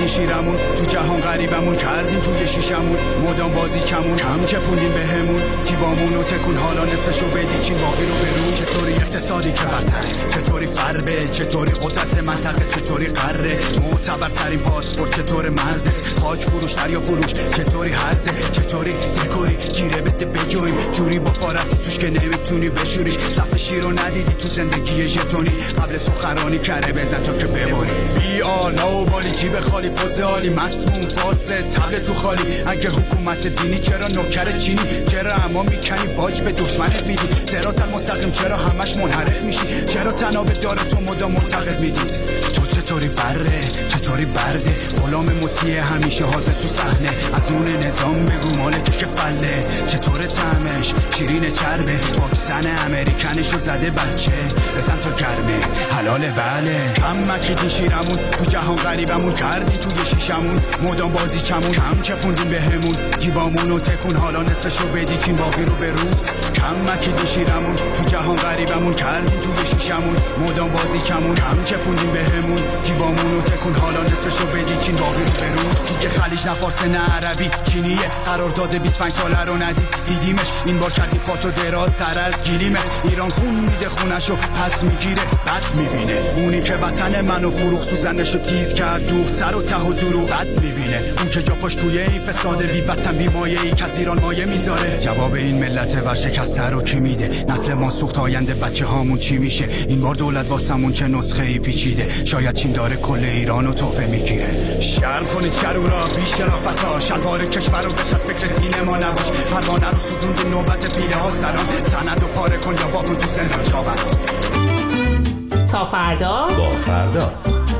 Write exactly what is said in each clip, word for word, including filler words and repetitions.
کشیدی شیرمون، تو جهان غریبمون کردین توی شیشمون، مدام بازی کمون کم چپونین بهمون، جیبامونو تکون حالا نصفشو بدی چین باقی رو برون. چطوری اقتصادی که برتره، چطوری فربه، چطوری قدرت منطقه، چطوری قره، معتبرترین پاسپورت چطور مرزت، خاک فروش دریا فروش چطوری هرزه، چطوری دکوری گیره بده بجویم جوری با پارت توش که نمیتونی بشوریش، صف شیر رو ندیدی تو زندگی ژتونی، قبل سخرانی کره بزن تا که بباری. بی آلا و بالی جیب خالی پوز عالی مسموم فاسد تبل تو خالی، اگه حکومت دینی چرا نوکر چینی، چرا اما میکنی باج به دشمنت میدی، صراط المستقیم چرا همش منحرف میشی، چرا تناب داره تو مدام معتقد میدید. تو چطوری بره چطوری برده، غلام مطیع همیشه حاضر تو صحنه، از اون نظام بگو مالک که فله، چطور طعمش شیرین چربه، واکسن امریکنشو زده بچه بزن تا گرمه حلاله بله. کم مکیدی شیرمون، تو جهان غریبمون کردی توی شیشمون، مدام بازی کمون کم چپوندین بهمون، جیبامونو تکون حالا نصفشو بدی کین باقی رو به روز. کم مکیدی شیرمون، تو جهان غریبمون کردی توی شیشمون، مدام بازی کمون کم چپوندین بهمون، جیبامونو تکون حالا نصفشو بدی کین باقی رو به روز. دیگه خلیج نه فارس نه عربی چینیه، قرار داده بیست و پنج ساله رو ندید دیدیمش، این بار کردی پاتو دراز تر از گلیمت، ایران خون میده خونشو پس میگیره بد میبینه، اونی که وطن منو فروخ سوزنشو تیز کرد دوخت سر و ته و دروغ بد میبینه، اون که جا پاش توی این فساد بی وطن بی مایه ای که از ایران مایه میذاره. جواب این ملت ورشکسته رو کی میده، نسل ما سوخت آینده بچه هامون چی میشه، این بار دولت واسمون چه نسخه ای پیچیده، شاید چین داره کل ایرانو تحفه میگیره. شرم کنید شرورا بی شرافتا، شلوار کشور رو بچ از فکر دین ما نباش، پروانه رو سوزوند نوبت پیله ها سلام، سند و پاره کن یا واکن تو زندان جابت. تا فردا با فردا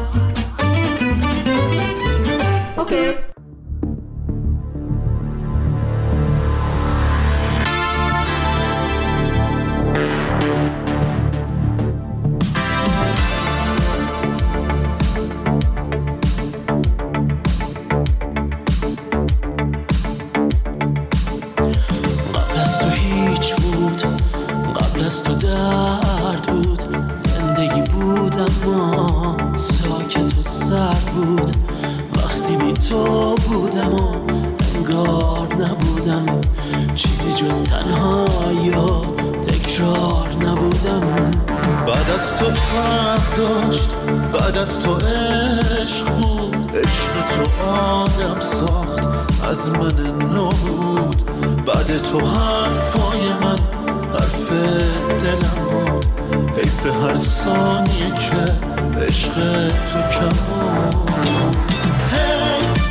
اوکی. تو درد بود، زندگی بود اما ساکت و سرد بود، وقتی بی تو بودم و انگار نبودم، چیزی جز تنهایی و تکرار نبودم. بعد از تو فرق داشت، بعد از تو عشق بود، عشق تو آدم ساخت از من نو بود، بعد تو حرفای من حرف دلم بود، حیف هر ثانیه که عشق تو کم بود. حیف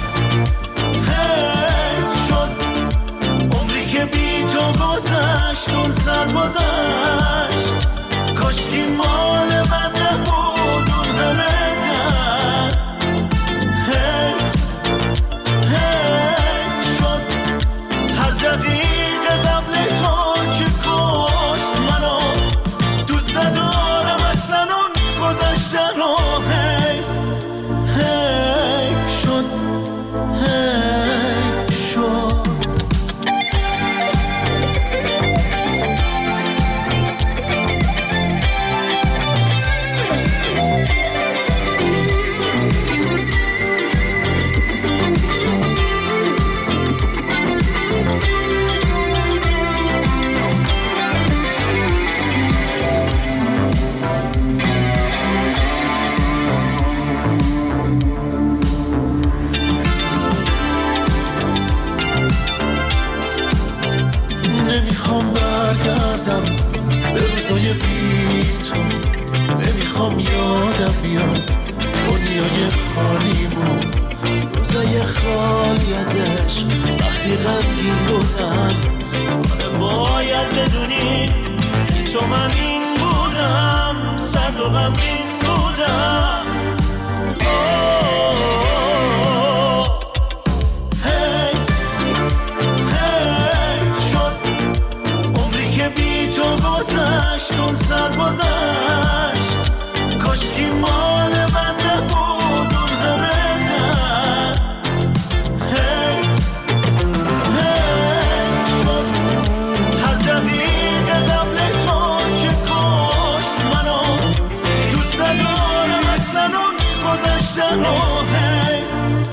حیف شد عمری که بی تو گذشت، اون سر گذشت، کاشکی مال من نبود اون همه در. حیف حیف شد هر دقیقه قبل تو که کشت منو، دوست ندارم اصلا اون گذشته رو. حیف حیف شد حیف شد. نمیخوام برگردم به روزای بی تو، نمیخوام یادم بیاد دنیای خالیمون، روزای خالی از عشق وقتی غمگین بودم. باید بدونی تو من این بودم، سرد و غمگین بودم. گذشت اون سر گذشت، کاشکی مال من نبود اون همه در. حیف حیف شد هر دقیقه قبل تو که کشت منو، دوست ندارم اصلا اون گذشته رو. حیف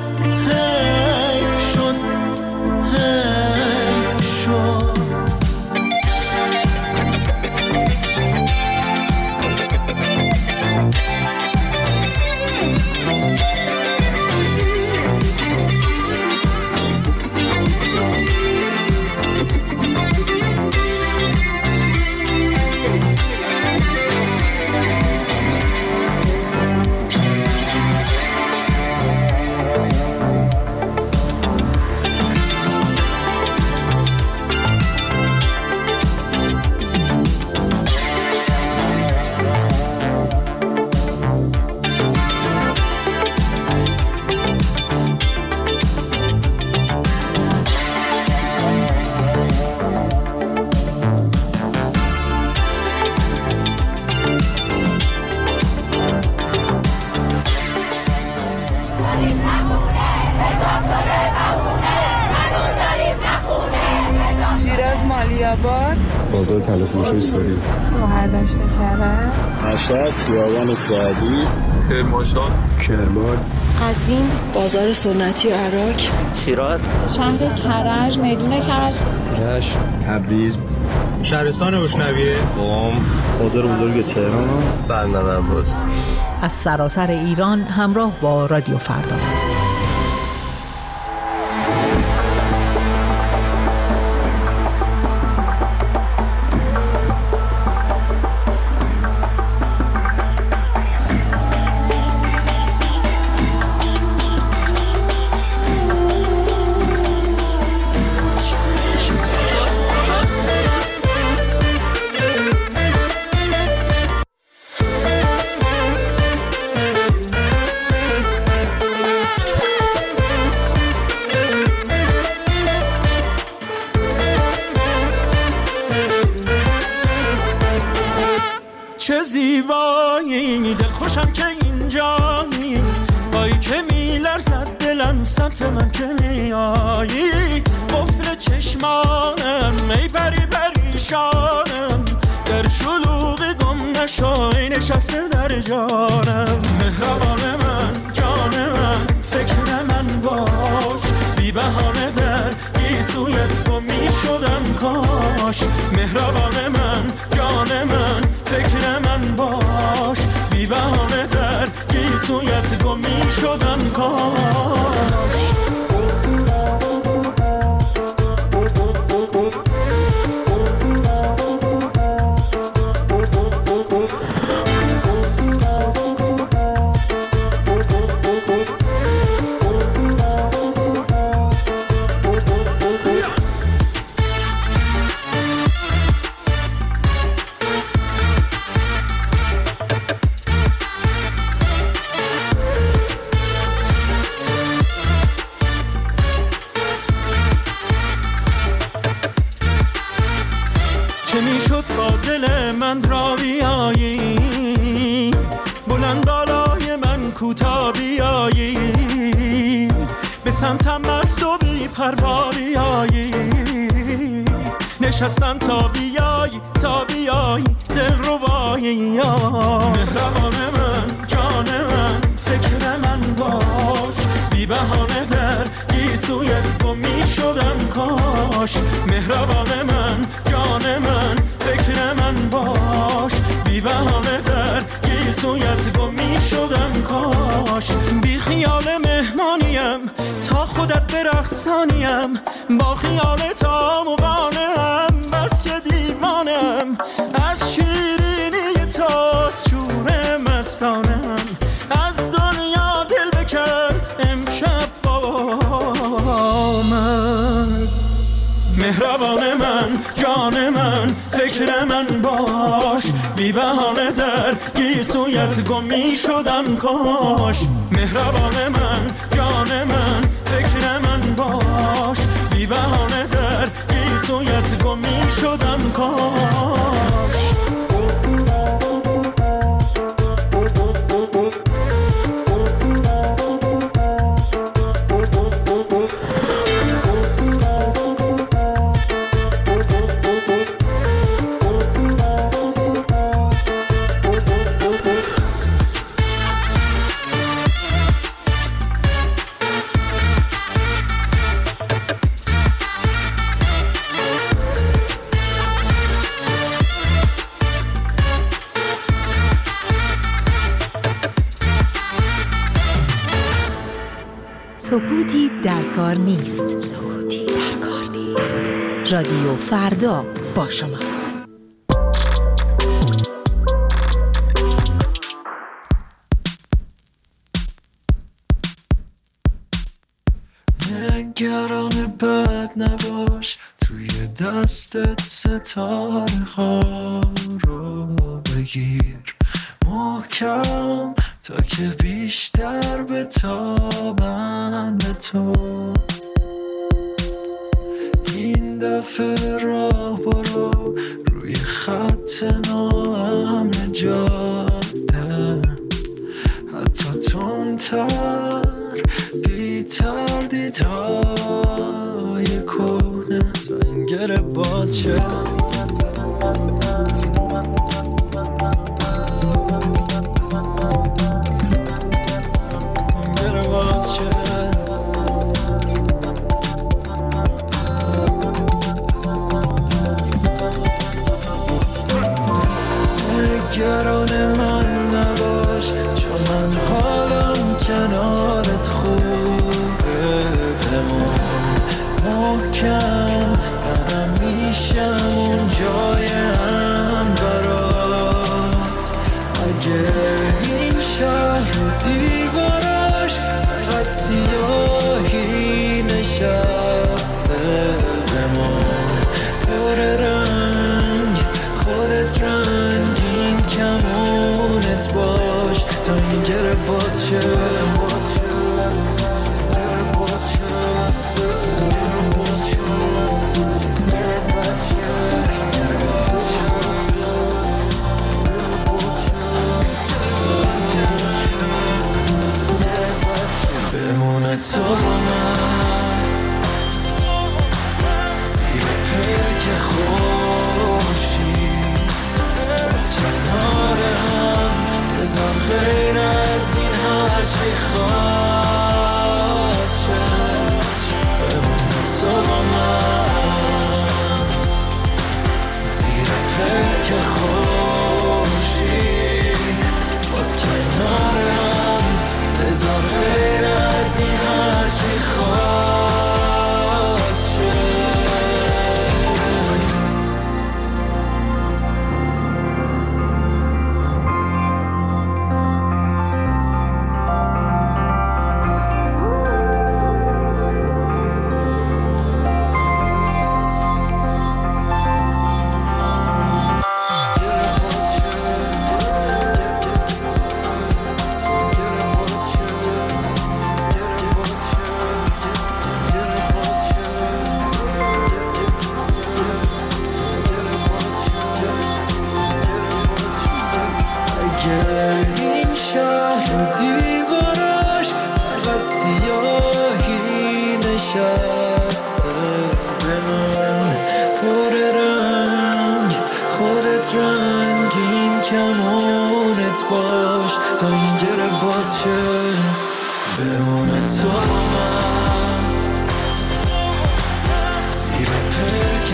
بازار تلفروشی ساری، شهردشت کرد، مشهد، خیابان سعدی، کرمانشاه، کرمان، قزوین، بازار سنتی عراق، شیراز، شهر کرج، میدون کرج، رشت، تبریز، شهرستان روشنویه، قم، بازار بزرگ تهران، بندر عباس. از سراسر ایران همراه با رادیو فردا. چه زیبایی دل خوشم که اینجایی، بایی که میلرزد دلم سمت من که میایی، قفل چشمانم ای پری پریشانم، در شلوغ گم نشای نشسته در جانم، مهربان من جان من فکر من باش، بی بهانه در گیسویت گم می شدم کاش، مهربان من جان من فکر من باش، بی بهانه در گیسویت گم می شدم کاش. من را بیایی، بلند بالای من کوتا بیایی، به سمتم مست و بی پروا بیایی، نشستم تا بیایی تا بیایی دل ربایی، مهربان من جان من فکر من باش، بی بهانه در گیسویت گم می شدم کاش، مهربان من جان من فکر من باش، بی بهانه در گیسویت گم می شدم کاش، بی خیال مهمانیم تا خودت برقصانیم، با خیال تا مقانم بس که دیوانم، از شیرینی تا شور مستانم، از دنیا دل بکن امشب با من، مهربان من جان من فکر من باش، بی بهانه در گیسویت گم می شدم کاش، مهربان من جان من فکر من باش، بی بهانه در گیسویت گم می شدم کاش. سکوتی در کار نیست. سکوتی در کار نیست. رادیو فردا با شماست. نگران بد نباش، توی دستت ستاره ها رو بگیر محکم تا که بیشتر بتابم به تو. این دفعه راه برو روی خط ناامن جاده، حتی تندتر بی تردیدهای کنه تا این گره باز شه. نگران من نباش، چون من حالم کنارت خوبه. بمون محکم، منم میشم اون جایم برات. اگه این شهر دیواراش فقط سیاهی نشسته، بمون پر رنگ، خودت رنگین کمونت باش تا این گره باز شه. بمونه تو با من زیر پیک خورشید، باز کنار هم بذار غیر از این هرچی خواست شه. بمونه تو با من زیر پیک خورشید، باز کنار هم بذار غیر از این هرچی خواست شه. این شهر دیواراش فقط سیاهی نشسته، به من پر رنگ، خودت رنگین کمونت باش تا این گره باز شه. بمونه تو من زیر پیک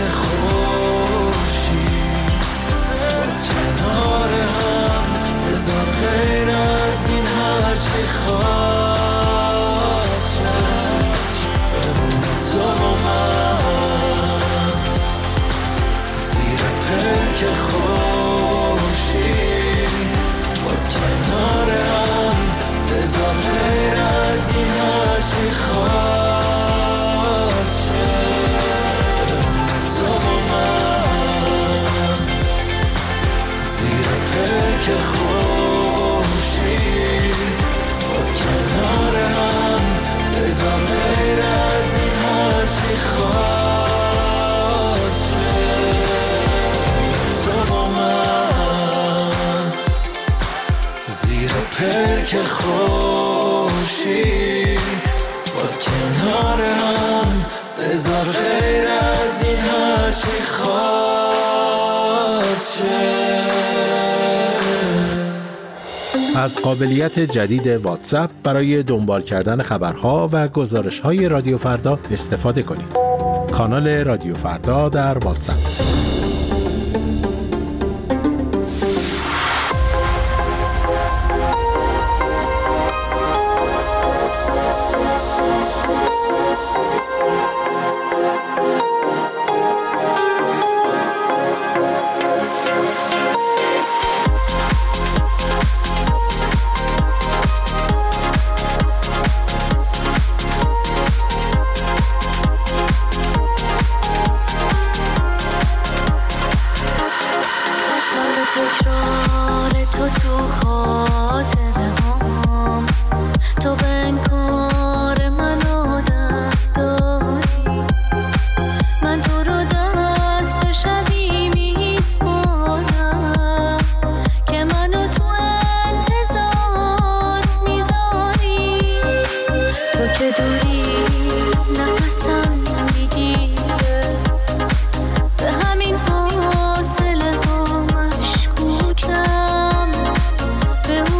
خورشید، باز کنار هم بذار غیر از این هرچی خواست شه. بمونه تو من زیر پیک خورشید، باز کنار هم بذار غیر از این هرچی خواست شه. بمونه تو من زیر پیک خورشید، باز کنار هم بذار غیر از این هرچی خواست شه. تو با من زیر پیک خورشید، باز کنار هم بذار غیر از این هرچی خواست شه. از قابلیت جدید واتساپ برای دنبال کردن خبرها و گزارش‌های رادیو فردا استفاده کنید. کانال رادیو فردا در واتساپ. به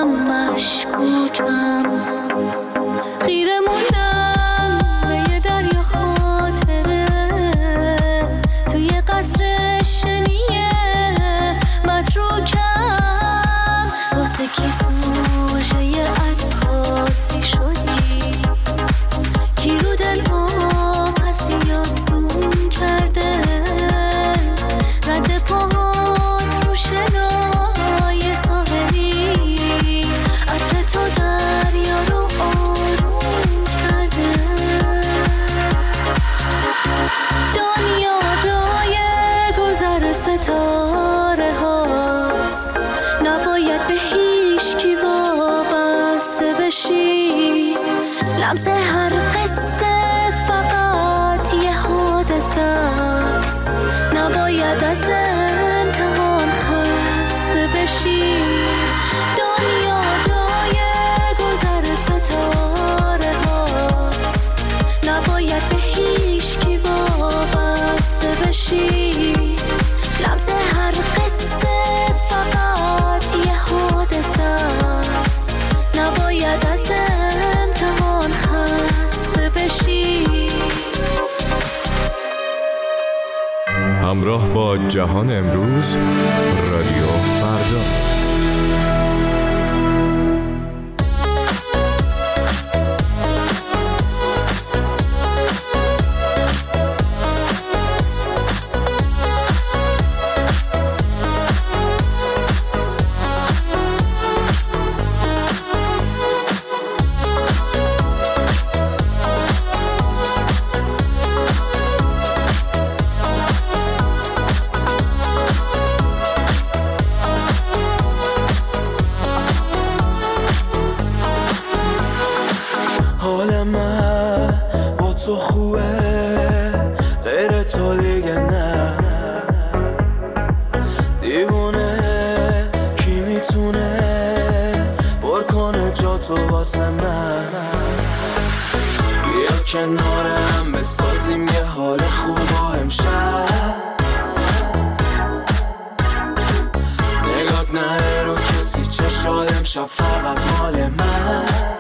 خودم مشکوکم، خیره موندم به یه دریا خاطره توی قصر شنیه متروکم، واسه کی سوژه یه عکاسی شدی، کی رو دل ها پس یاد زوم کرده، رد پاهات رو شنای ساحلی، عطر تو دریا رو آروم کرده، دنیا جای گذر ستاره هاست، نباید به هیچ کی وابسته بشی، لمس هر قصه فقط یه حادثه است، نباید از امتحان خسته بشی، دنیا جای گذر ستاره هاست، نباید به هیچ کی وابسته بشی، لمس هر قصه فقط یه حادثه است، نباید از امتحان خسته بشی. همراه با جهان امروز، رادیو فردا. حال من با تو خوبه، غیر تو دیگه نه، دیوونه کی میتونه پر کنه جا تو واسه من، بیا کنارم بسازیم یه حال خوب امشب، نگات نره رو کسی چشات امشب فقط مال من،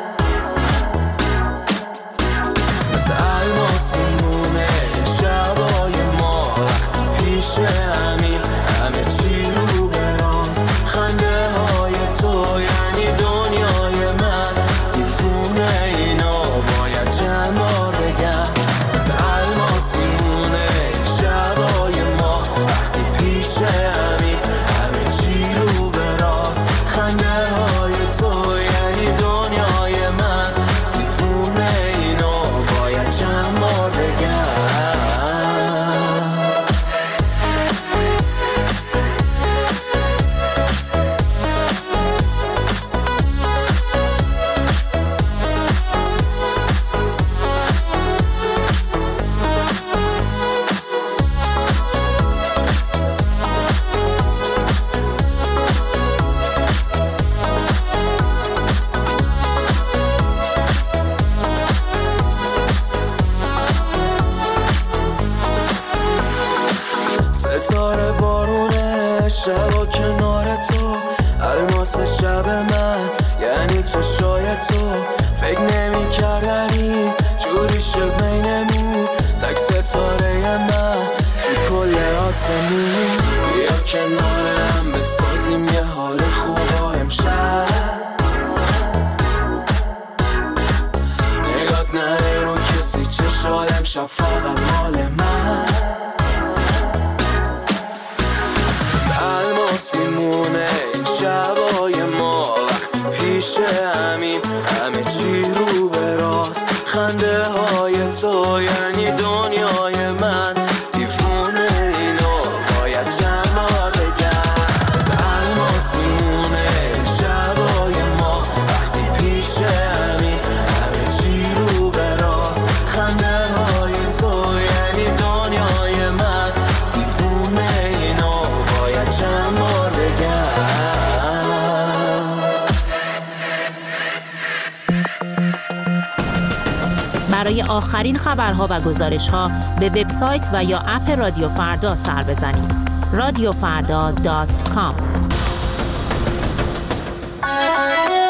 مثل الماس میمونه شبای ما وقتی پیش همین، همه چی رو به راست، خنده های تو یعنی دنیای من، دیفونه اینا باید چند بار بگم، مثل الماس میمونه شبای ما وقتی پیش همین، همه چی رو به راست، خنده های تو یعنی دنیای من، دیفونه اینا باید چند بار بگم. ستاره بارونه شبا کنار تو، الماس شب من یعنی چشای تو، فکر نمی کردنی جوری شد بینمون، تک ستاره من تو کل آسمون، بیا کنارم بسازیم یه حال خوب امشب، نگات نره رو کسی چشات امشب فقط مال من، الماس میمونه این شبای ما وقتی پیش همین، همه چی رو به راست، خنده های تو یعنی دنیای من، دیفونه اینا باید چند بار بگم، الماس میمونه این شبای ما وقتی پیش همین، همه چی رو به راست، خنده های تو یعنی دنیای من، دیفونه اینا باید چند بار بگم. برای آخرین خبرها و گزارش‌ها به وبسایت و یا اپ رادیو فردا سر بزنید. رادیو فردا دات کام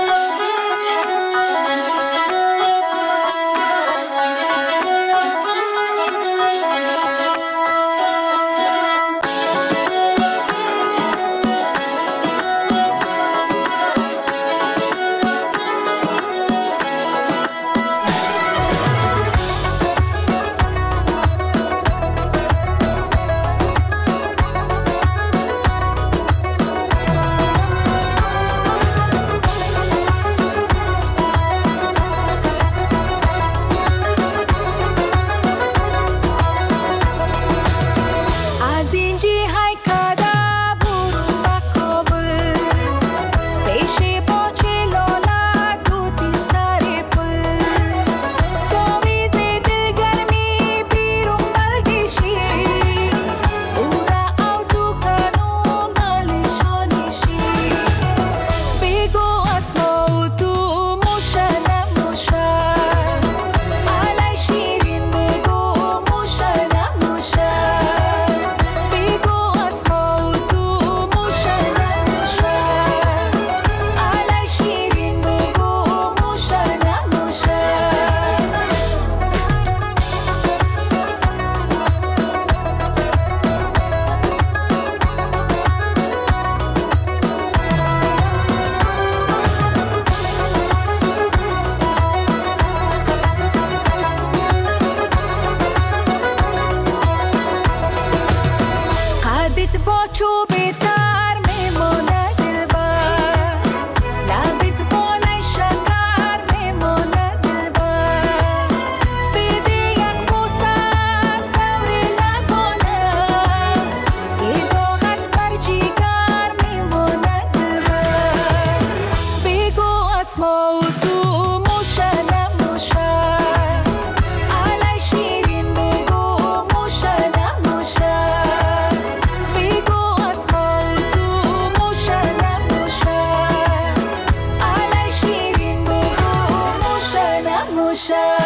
اسما و تو موشنم موشه علی شیرین بگو موشنم موشه بگو اسما و تو موشنم موشه علی شیرین بگو موشنم موشه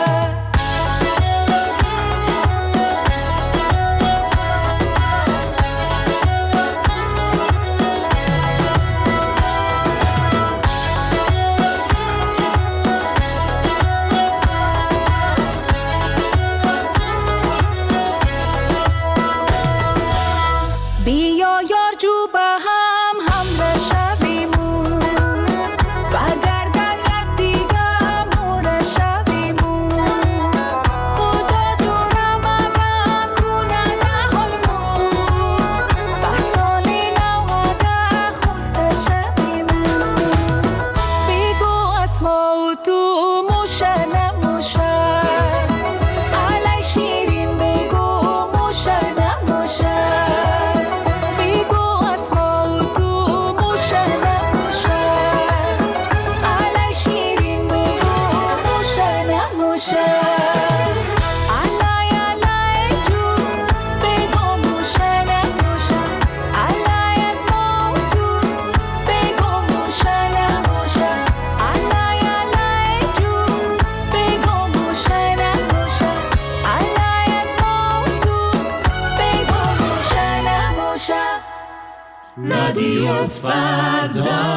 رادیو فردا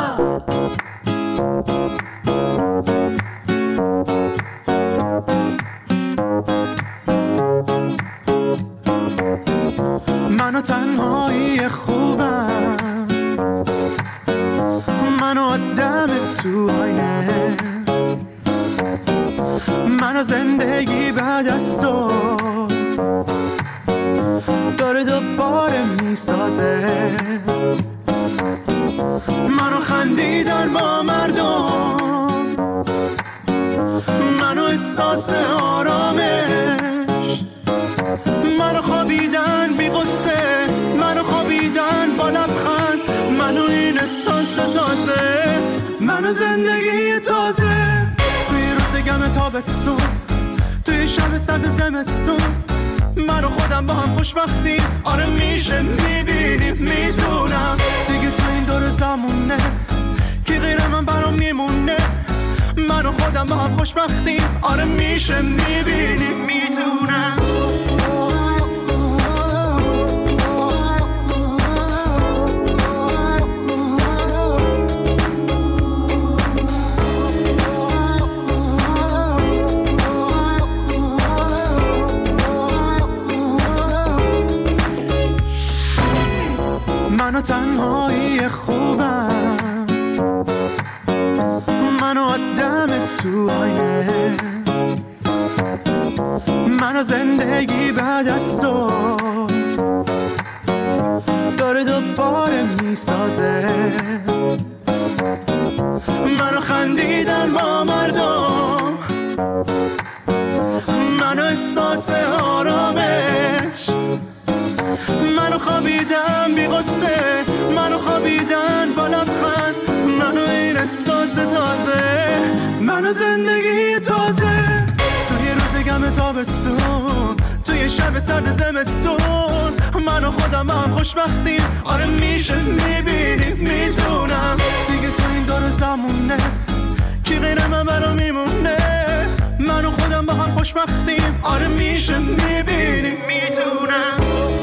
منو تنهایی خوبم منو آدم تو آینه منو زندگی بعد از تو داره دوباره میسازه منو خندیدن با مردم منو احساس آرامش منو خوابیدن بی غصه منو خوابیدن با لبخند منو این احساس تازه منو زندگی تازه توی روز گم تابستون توی شب سرد زمستون منو خودم با هم خوشبختیم آره میشه میبینیم میتونم دیگه تو این دور زمونه کی غیر من برام میمونه منو خودم با هم خوشبختیم آره میشه میبینیم میتونم منو تنهایی خوبم منو آدم تو آینه منو زندگی بعد از تو داره دوباره میسازه منو خندیدن با مردم منو احساس آرامش منو خوابیدم بی غصه منو خوابیدن با لبخند منو این احساس تازه منو زندگی تازه توی روز گم تابستون توی شب سرد زمستون منو خودم هم خوشبختیم آره میشه میبینیم میتونم دیگه تو این دور زمونه کی غیر من برام میمونه منو خودم با هم خوشبختیم آره میشه میبینیم میتونم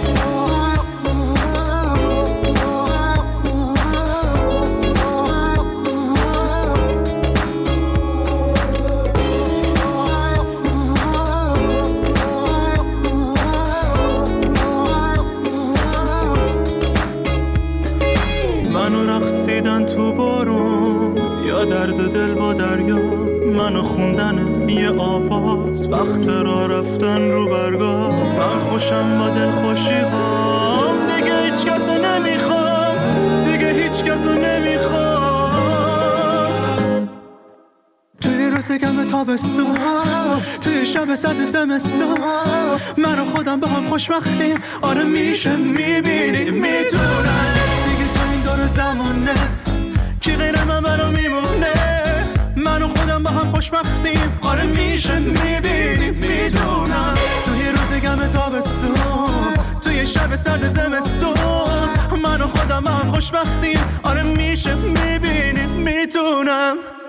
تو بارون یا درد دل با دریا منو خوندن یه آواز وقت را رفتن رو برگاه من خوشم با دل خوشی هام دیگه هیچ کسو نمیخوام دیگه هیچ کسو نمیخوام توی روز گم تابستون توی شب سرد زمستون منو خودم با هم خوشبختیم آره میشه میبینیم میتونم دیگه تو این دور زمونه کی غیر من برام میمونه خوشبختیم، آره میشه میبینیم میدونم. توی روز گم تابستون، توی شب سرد زمستون، من و خودم هم خوشبختیم، آره میشه میبینیم میدونم.